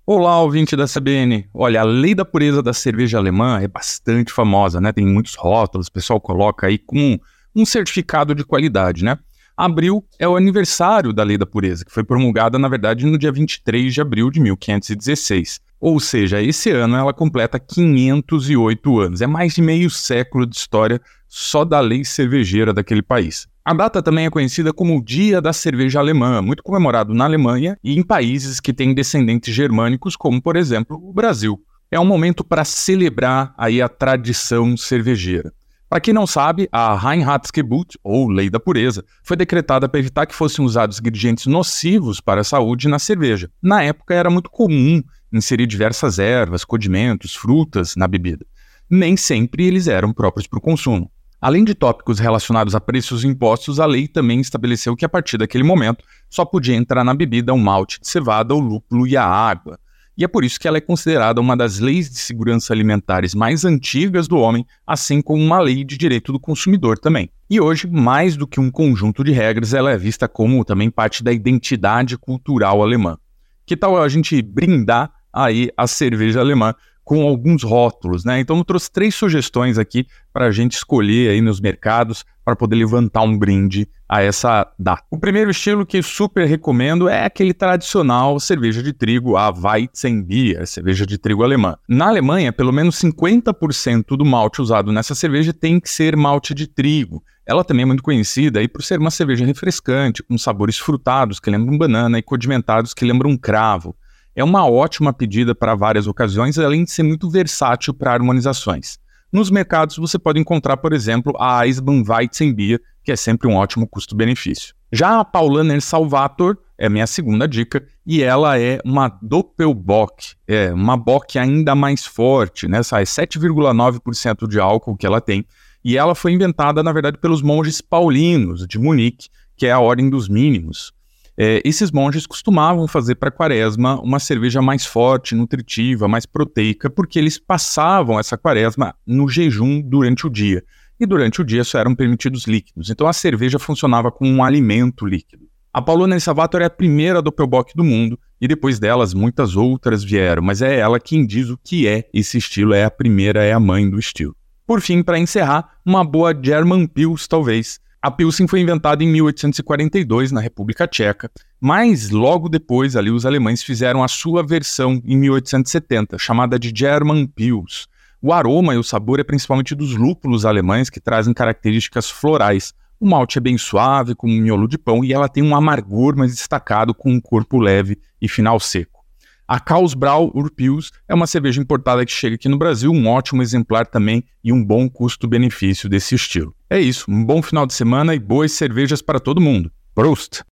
Olá, ouvinte da CBN. Olha, a lei da pureza da cerveja alemã é bastante famosa, né? Tem muitos rótulos, o pessoal coloca aí com um certificado de qualidade, né? Abril é o aniversário da lei da pureza, que foi promulgada, na verdade, no dia 23 de abril de 1516. Ou seja, esse ano ela completa 508 anos. É mais de meio século de história só da lei cervejeira daquele país. A data também é conhecida como o Dia da Cerveja Alemã, muito comemorado na Alemanha e em países que têm descendentes germânicos, como, por exemplo, o Brasil. É um momento para celebrar aí a tradição cervejeira. Para quem não sabe, a Reinheitsgebot, ou Lei da Pureza, foi decretada para evitar que fossem usados ingredientes nocivos para a saúde na cerveja. Na época era muito comum inserir diversas ervas, condimentos, frutas na bebida. Nem sempre eles eram próprios para o consumo. Além de tópicos relacionados a preços e impostos, a lei também estabeleceu que a partir daquele momento só podia entrar na bebida o malte de cevada, o lúpulo e a água. E é por isso que ela é considerada uma das leis de segurança alimentares mais antigas do homem, assim como uma lei de direito do consumidor também. E hoje, mais do que um conjunto de regras, ela é vista como também parte da identidade cultural alemã. Que tal a gente brindar aí a cerveja alemã com alguns rótulos, né? Então eu trouxe 3 sugestões aqui para a gente escolher aí nos mercados para poder levantar um brinde a essa data. O primeiro estilo que super recomendo é aquele tradicional cerveja de trigo, a Weizenbier, cerveja de trigo alemã. Na Alemanha, pelo menos 50% do malte usado nessa cerveja tem que ser malte de trigo. Ela também é muito conhecida aí por ser uma cerveja refrescante, com sabores frutados que lembram banana e condimentados que lembram cravo. É uma ótima pedida para várias ocasiões, além de ser muito versátil para harmonizações. Nos mercados você pode encontrar, por exemplo, a Eisbein Weizenbier, que é sempre um ótimo custo-benefício. Já a Paulaner Salvator é minha segunda dica, e ela é uma Doppelbock, uma bock ainda mais forte, né? 7,9% de álcool que ela tem, e ela foi inventada, na verdade, pelos monges paulinos de Munique, que é a Ordem dos Mínimos. Esses monges costumavam fazer para a quaresma uma cerveja mais forte, nutritiva, mais proteica, porque eles passavam essa quaresma no jejum durante o dia. E durante o dia só eram permitidos líquidos. Então a cerveja funcionava como um alimento líquido. A Paulaner Salvator é a primeira Doppelbock do mundo, e depois delas muitas outras vieram, mas é ela quem diz o que é esse estilo, é a primeira, é a mãe do estilo. Por fim, para encerrar, uma boa German Pils talvez. A Pilsen foi inventada em 1842 na República Tcheca, mas logo depois ali os alemães fizeram a sua versão em 1870, chamada de German Pils. O aroma e o sabor é principalmente dos lúpulos alemães, que trazem características florais. O malte é bem suave, como um miolo de pão, e ela tem um amargor mais destacado, com um corpo leve e final seco. A Carlsbrau Urpils é uma cerveja importada que chega aqui no Brasil, um ótimo exemplar também e um bom custo-benefício desse estilo. É isso, um bom final de semana e boas cervejas para todo mundo. Prost!